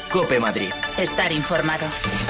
COPE Madrid. Estar informado.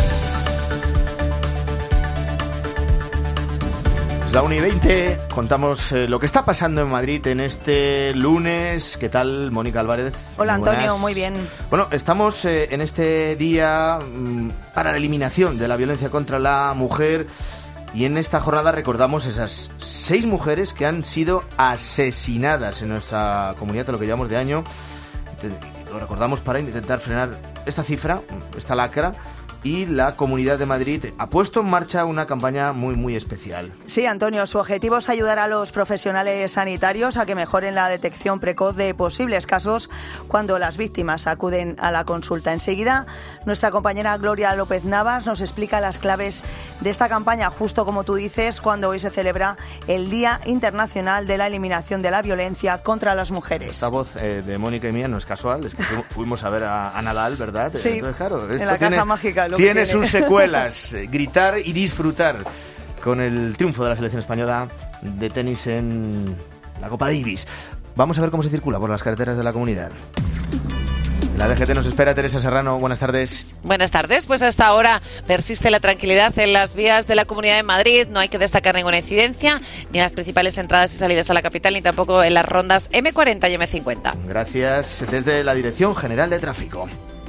Es la 1:20, contamos lo que está pasando en Madrid en este lunes. ¿Qué tal, Mónica Álvarez? Hola, Antonio, muy bien. Bueno, estamos en este día para la eliminación de la violencia contra la mujer y en esta jornada recordamos esas 6 mujeres que han sido asesinadas en nuestra comunidad en lo que llevamos de año. Lo recordamos para intentar frenar esta cifra, esta lacra. Y la Comunidad de Madrid ha puesto en marcha una campaña muy especial. Sí, Antonio, su objetivo es ayudar a los profesionales sanitarios a que mejoren la detección precoz de posibles casos cuando las víctimas acuden a la consulta. Enseguida, nuestra compañera Gloria López Navas nos explica las claves de esta campaña, justo como tú dices, cuando hoy se celebra el Día Internacional de la Eliminación de la Violencia contra las Mujeres. Esta voz de Mónica y mía no es casual, es que fuimos a ver a Nadal, ¿verdad? Sí, entonces, claro, en la caja mágica. Tiene sus secuelas, gritar y disfrutar con el triunfo de la selección española de tenis en la Copa Davis. Vamos a ver cómo se circula por las carreteras de la comunidad. La DGT nos espera. Teresa Serrano, buenas tardes. Buenas tardes, pues hasta ahora persiste la tranquilidad en las vías de la Comunidad de Madrid. No hay que destacar ninguna incidencia, ni en las principales entradas y salidas a la capital, ni tampoco en las rondas M40 y M50. Gracias. Desde la Dirección General de Tráfico.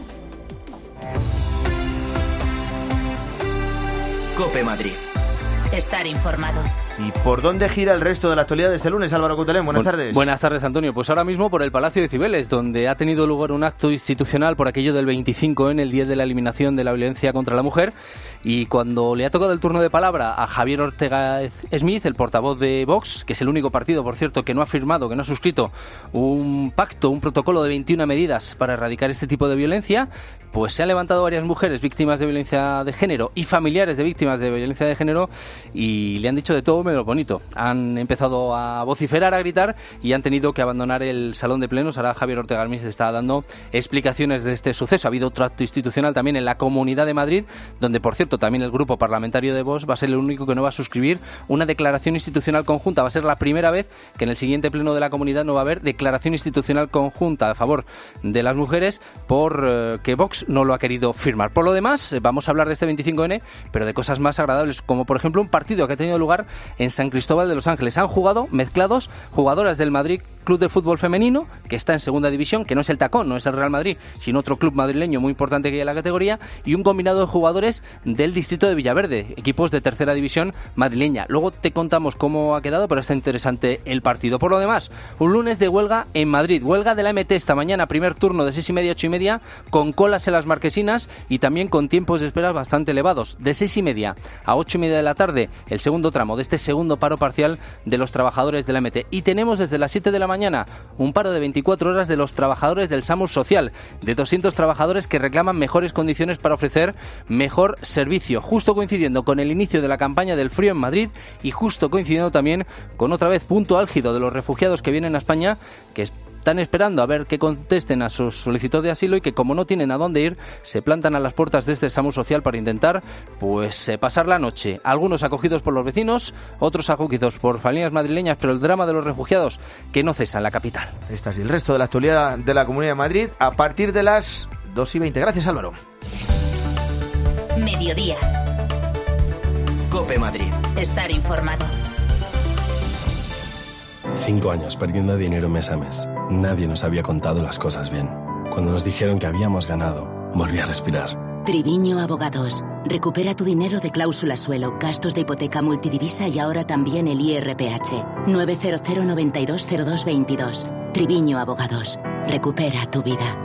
COPE Madrid. Estar informado. ¿Y por dónde gira el resto de la actualidad de este lunes? Álvaro Cutelén, buenas tardes. Buenas tardes, Antonio. Pues ahora mismo por el Palacio de Cibeles, donde ha tenido lugar un acto institucional por aquello del 25 en el Día de la Eliminación de la Violencia contra la Mujer. Y cuando le ha tocado el turno de palabra a Javier Ortega Smith, el portavoz de Vox, que es el único partido, por cierto, que no ha firmado, que no ha suscrito un pacto, un protocolo de 21 medidas para erradicar este tipo de violencia, pues se han levantado varias mujeres víctimas de violencia de género y familiares de víctimas de violencia de género y le han dicho de todo menos bonito. Han empezado a vociferar, a gritar y han tenido que abandonar el salón de plenos. Ahora Javier Ortega Smith está dando explicaciones de este suceso. Ha habido otro acto institucional también en la Comunidad de Madrid, donde, por cierto, también el grupo parlamentario de Vox va a ser el único que no va a suscribir una declaración institucional conjunta. Va a ser la primera vez que en el siguiente pleno de la comunidad no va a haber declaración institucional conjunta a favor de las mujeres por que Vox no lo ha querido firmar. Por lo demás, vamos a hablar de este 25N, pero de cosas más agradables, como por ejemplo un partido que ha tenido lugar en San Cristóbal de los Ángeles. Han jugado mezclados jugadoras del Madrid Club de Fútbol Femenino, que está en segunda división, que no es el Tacón, no es el Real Madrid, sino otro club madrileño muy importante que hay en la categoría, y un combinado de jugadores del distrito de Villaverde, equipos de tercera división madrileña. Luego te contamos cómo ha quedado, pero está interesante el partido. Por lo demás, un lunes de huelga en Madrid, huelga de la MT esta mañana, primer turno de 6:30 a 8:30, con colas en las marquesinas y también con tiempos de espera bastante elevados. De 6:30 a 8:30 de la tarde, el segundo tramo de este segundo paro parcial de los trabajadores de la MT. Y tenemos desde las 7 de la mañana un paro de 24 horas de los trabajadores del SAMUR Social, de 200 trabajadores que reclaman mejores condiciones para ofrecer mejor servicio, justo coincidiendo con el inicio de la campaña del frío en Madrid y justo coincidiendo también con otra vez punto álgido de los refugiados que vienen a España, que están esperando a ver que contesten a sus solicitudes de asilo y que, como no tienen a dónde ir, se plantan a las puertas de este SAMUR Social para intentar pasar la noche. Algunos acogidos por los vecinos, otros acogidos por familias madrileñas, pero el drama de los refugiados que no cesa en la capital. Esta es el resto de la actualidad de la Comunidad de Madrid a partir de las 2:20. Gracias, Álvaro. Mediodía. COPE Madrid. Estar informado. 5 años perdiendo dinero mes a mes. Nadie nos había contado las cosas bien. Cuando nos dijeron que habíamos ganado, volví a respirar. Triviño Abogados. Recupera tu dinero de cláusula suelo, gastos de hipoteca multidivisa y ahora también el IRPH. 900 92 02 22. Triviño Abogados. Recupera tu vida.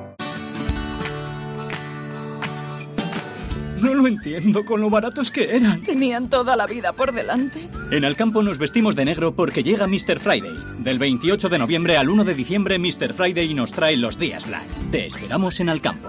No lo entiendo con lo baratos que eran. Tenían toda la vida por delante. En Alcampo nos vestimos de negro porque llega Mr. Friday. Del 28 de noviembre al 1 de diciembre, Mr. Friday nos trae los días Black. Te esperamos en Alcampo.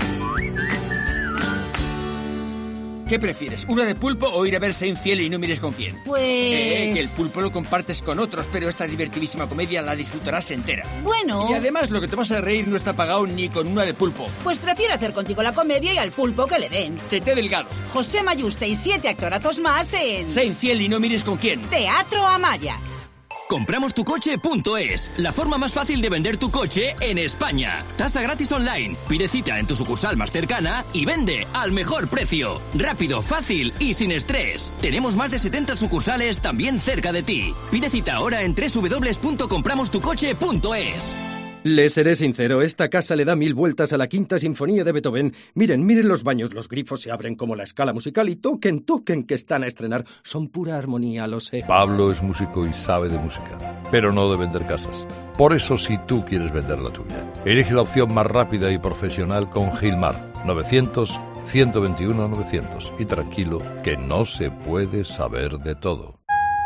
¿Qué prefieres, una de pulpo o ir a verse infiel y no mires con quién? Pues... que el pulpo lo compartes con otros, pero esta divertidísima comedia la disfrutarás entera. Bueno... Y además lo que te vas a reír no está pagado ni con una de pulpo. Pues prefiero hacer contigo la comedia y al pulpo que le den. Tete Delgado. José Mayuste y 7 actorazos más en... Sé infiel y no mires con quién. Teatro Amaya. Compramostucoche.es, la forma más fácil de vender tu coche en España. Tasa gratis online. Pide cita en tu sucursal más cercana y vende al mejor precio. Rápido, fácil y sin estrés. Tenemos más de 70 sucursales también cerca de ti. Pide cita ahora en www.compramostucoche.es. Les seré sincero, esta casa le da 1000 vueltas a la Quinta Sinfonía de Beethoven. Miren los baños, los grifos se abren como la escala musical y toquen, que están a estrenar. Son pura armonía, lo sé. Pablo es músico y sabe de música, pero no de vender casas. Por eso, si tú quieres vender la tuya, elige la opción más rápida y profesional con Gilmar. 900-121-900. Y tranquilo, que no se puede saber de todo.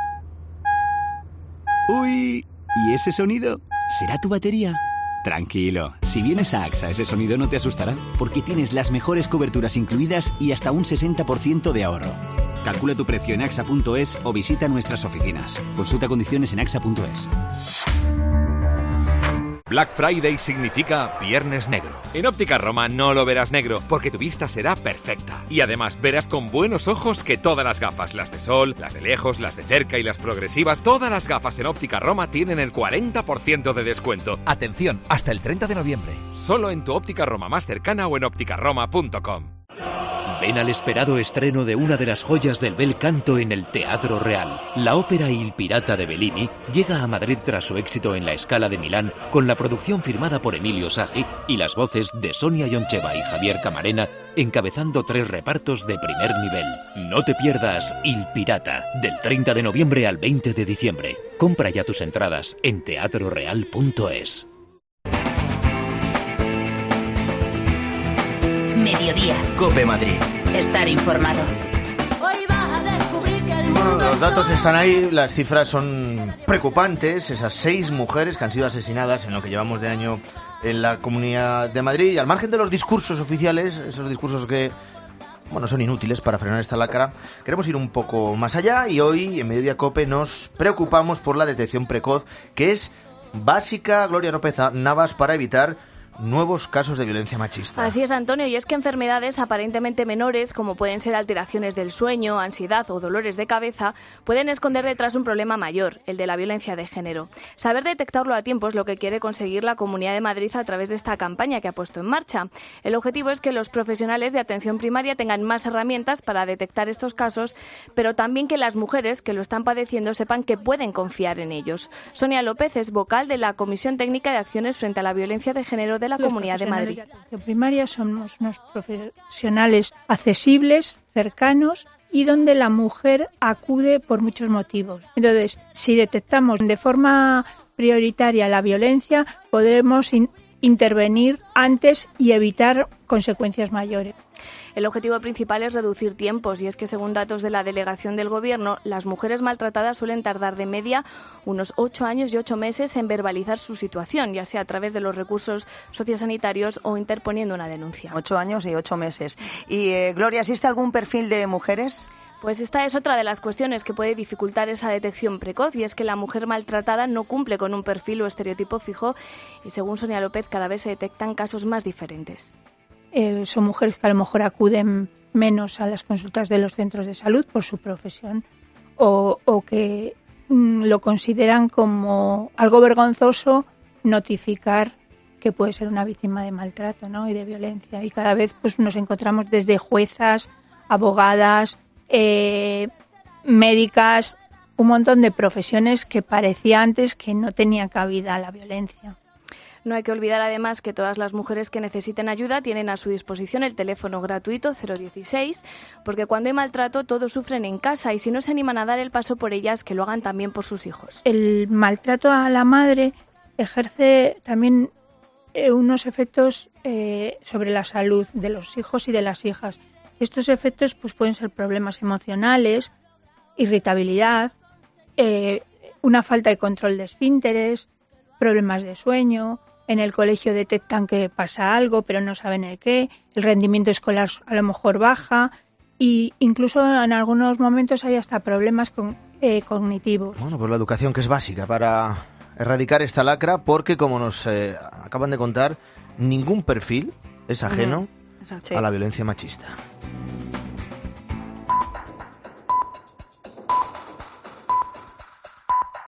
Uy, ¿y ese sonido? ¿Será tu batería? Tranquilo, si vienes a AXA ese sonido no te asustará, porque tienes las mejores coberturas incluidas y hasta un 60% de ahorro. Calcula tu precio en AXA.es o visita nuestras oficinas. Consulta condiciones en AXA.es. Black Friday significa Viernes Negro. En Óptica Roma no lo verás negro, porque tu vista será perfecta. Y además verás con buenos ojos que todas las gafas, las de sol, las de lejos, las de cerca y las progresivas, todas las gafas en Óptica Roma tienen el 40% de descuento. Atención, hasta el 30 de noviembre. Solo en tu Óptica Roma más cercana o en ópticaroma.com. Ven al esperado estreno de una de las joyas del bel canto en el Teatro Real. La ópera Il Pirata de Bellini llega a Madrid tras su éxito en la Scala de Milán, con la producción firmada por Emilio Sagi y las voces de Sonia Yoncheva y Javier Camarena, encabezando 3 repartos de primer nivel. No te pierdas Il Pirata, del 30 de noviembre al 20 de diciembre. Compra ya tus entradas en teatroreal.es. Mediodía. COPE Madrid. Estar informado. Bueno, los datos están ahí, las cifras son preocupantes. Esas 6 mujeres que han sido asesinadas en lo que llevamos de año en la Comunidad de Madrid. Y al margen de los discursos oficiales, esos discursos que, bueno, son inútiles para frenar esta lacra, queremos ir un poco más allá y hoy en Mediodía COPE nos preocupamos por la detección precoz, que es básica, Gloria López Navas, para evitar nuevos casos de violencia machista. Así es, Antonio, y es que enfermedades aparentemente menores, como pueden ser alteraciones del sueño, ansiedad o dolores de cabeza, pueden esconder detrás un problema mayor, el de la violencia de género. Saber detectarlo a tiempo es lo que quiere conseguir la Comunidad de Madrid a través de esta campaña que ha puesto en marcha. El objetivo es que los profesionales de atención primaria tengan más herramientas para detectar estos casos, pero también que las mujeres que lo están padeciendo sepan que pueden confiar en ellos. Sonia López es vocal de la Comisión Técnica de Acciones frente a la Violencia de Género de la Comunidad de Madrid. Los profesionales de atención primaria somos unos profesionales accesibles, cercanos y donde la mujer acude por muchos motivos. Entonces, si detectamos de forma prioritaria la violencia, podremos intervenir antes y evitar consecuencias mayores. El objetivo principal es reducir tiempos y es que, según datos de la Delegación del Gobierno, las mujeres maltratadas suelen tardar de media unos 8 años y 8 meses en verbalizar su situación, ya sea a través de los recursos sociosanitarios o interponiendo una denuncia. 8 años y 8 meses. Y, Gloria, ¿existe algún perfil de mujeres? Pues esta es otra de las cuestiones que puede dificultar esa detección precoz, y es que la mujer maltratada no cumple con un perfil o estereotipo fijo y, según Sonia López, cada vez se detectan casos más diferentes. Son mujeres que a lo mejor acuden menos a las consultas de los centros de salud por su profesión o que lo consideran como algo vergonzoso notificar que puede ser una víctima de maltrato, ¿no? Y de violencia. Y cada vez pues nos encontramos desde juezas, abogadas, médicas, un montón de profesiones que parecía antes que no tenía cabida la violencia. No hay que olvidar además que todas las mujeres que necesiten ayuda tienen a su disposición el teléfono gratuito 016, porque cuando hay maltrato todos sufren en casa y si no se animan a dar el paso por ellas, que lo hagan también por sus hijos. El maltrato a la madre ejerce también unos efectos sobre la salud de los hijos y de las hijas. Estos efectos pues pueden ser problemas emocionales, irritabilidad, una falta de control de esfínteres, problemas de sueño. En el colegio detectan que pasa algo, pero no saben el qué. El rendimiento escolar a lo mejor baja e incluso en algunos momentos hay hasta problemas cognitivos. Bueno, pues la educación, que es básica para erradicar esta lacra, porque como nos acaban de contar, ningún perfil es ajeno a la violencia machista.